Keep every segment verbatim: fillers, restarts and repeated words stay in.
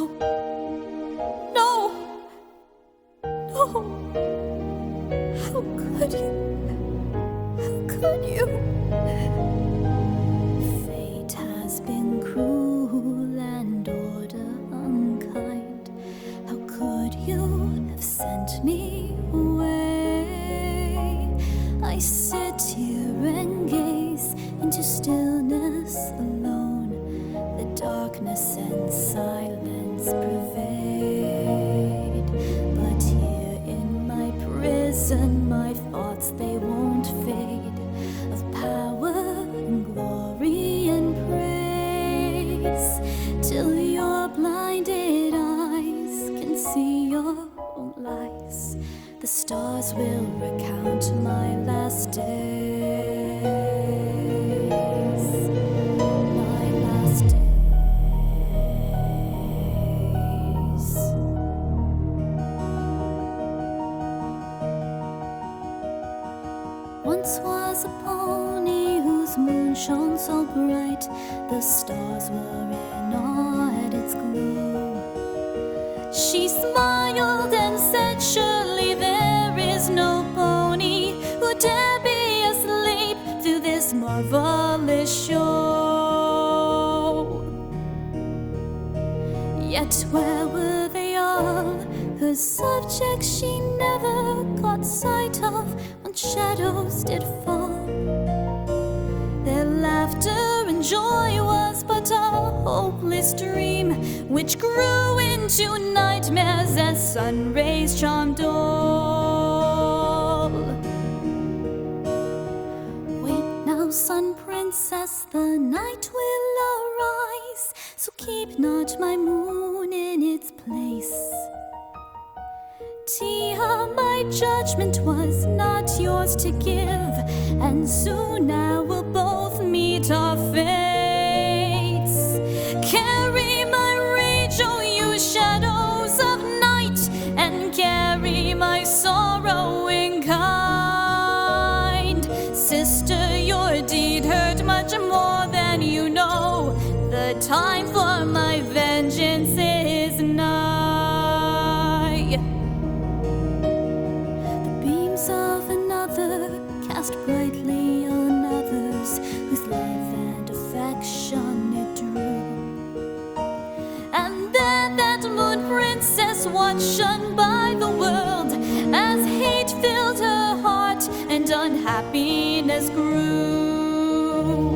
no, no. How could you? How could you? Fate has been cruel and order unkind. How could you have sent me away? I sit here and gaze into stillness alone. The darkness and silence pervade. But here in my prison, my thoughts, they won't fade, of power and glory and praise, till your blinded eyes can see your own lies. The stars will recount my last days, my last days. Once was a pony whose moon shone so bright, the stars were in awe at its glow. She smiled and said, surely there is no pony who dare be asleep through this marvelous show. Yet where were they all? Her subjects she never caught sight of when shadows did fall. Their laughter and joy was but a hopeless dream, which grew into nightmares as sun rays charmed all. Wait now, sun princess, the night will arise, so keep not my moon in its place. Tia, my judgment was not yours to give, and soon now we'll both meet our fates. Carry my rage, oh you shadows of night, and carry my sorrow in kind. Sister, your deed hurt much more than you know. The time for my vengeance is nigh. Of another cast brightly on others, whose love and affection it drew. And then that moon princess was shunned by the world, as hate filled her heart and unhappiness grew.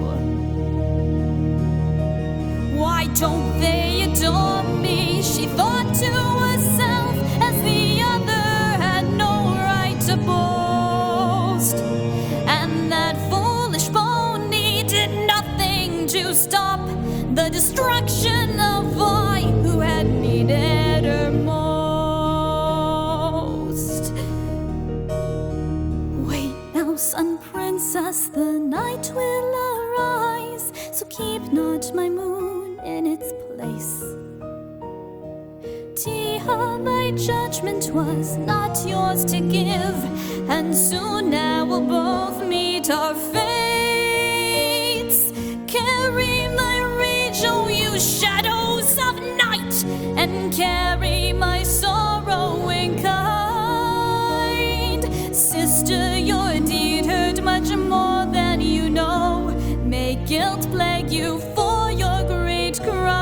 Why don't they adore me? She thought to herself, as the other had no right to boast. And that foolish pony did nothing to stop the destruction of I who had needed her most. Wait now, sun princess, the night will arise, so keep not my moon in its place. Tia, my judgment was not yours to give, and soon now we'll both meet our fates. Carry my rage, oh you shadows of night, and carry my sorrow in kind. Sister, your deed hurt much more than you know. May guilt plague you for your great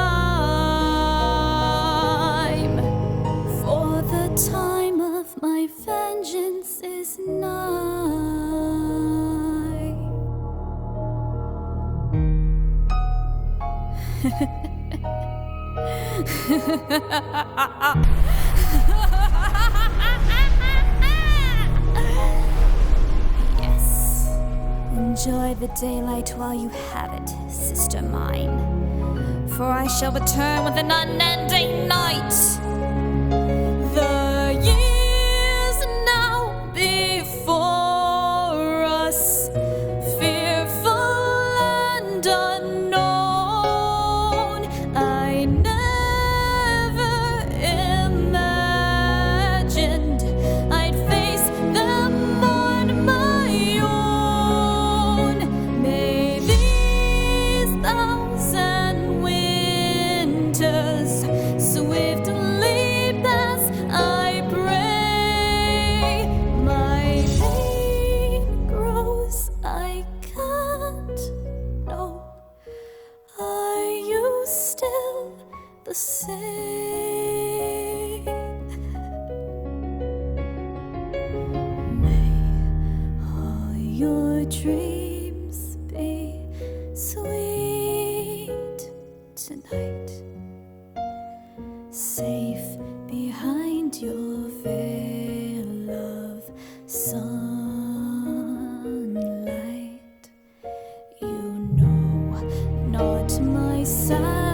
crime, for the time of my vengeance is nigh. Yes, enjoy the daylight while you have it, sister mine, for I shall return with an unending night. The years now before us, fearful and unknown, I never imagined I'd face them on my own. May these thousand winters swim dreams be sweet tonight, safe behind your veil of sunlight. You know, not my side.